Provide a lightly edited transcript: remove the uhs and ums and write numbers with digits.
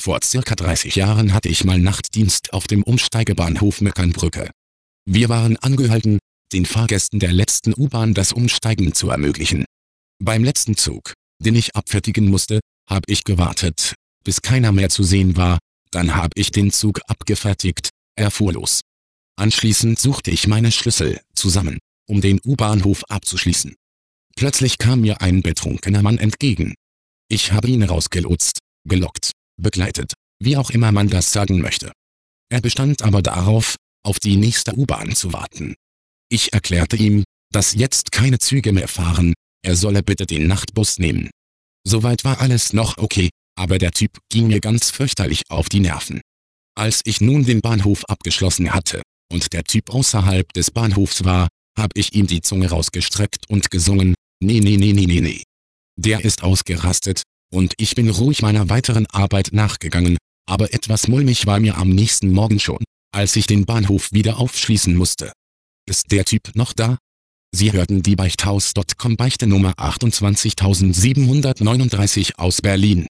Vor circa 30 Jahren hatte ich mal Nachtdienst auf dem Umsteigebahnhof Meckernbrücke. Wir waren angehalten, den Fahrgästen der letzten U-Bahn das Umsteigen zu ermöglichen. Beim letzten Zug, den ich abfertigen musste, habe ich gewartet, bis keiner mehr zu sehen war, dann habe ich den Zug abgefertigt, er fuhr los. Anschließend suchte ich meine Schlüssel zusammen, um den U-Bahnhof abzuschließen. Plötzlich kam mir ein betrunkener Mann entgegen. Ich habe ihn rausgelotst, gelockt, begleitet, wie auch immer man das sagen möchte. Er bestand aber darauf, auf die nächste U-Bahn zu warten. Ich erklärte ihm, dass jetzt keine Züge mehr fahren, er solle bitte den Nachtbus nehmen. Soweit war alles noch okay, aber der Typ ging mir ganz fürchterlich auf die Nerven. Als ich nun den Bahnhof abgeschlossen hatte und der Typ außerhalb des Bahnhofs war, habe ich ihm die Zunge rausgestreckt und gesungen, nee nee nee nee nee nee. Der ist ausgerastet, und ich bin ruhig meiner weiteren Arbeit nachgegangen, aber etwas mulmig war mir am nächsten Morgen schon, als ich den Bahnhof wieder aufschließen musste. Ist der Typ noch da? Sie hörten die Beichthaus.com Beichte Nummer 28739 aus Berlin.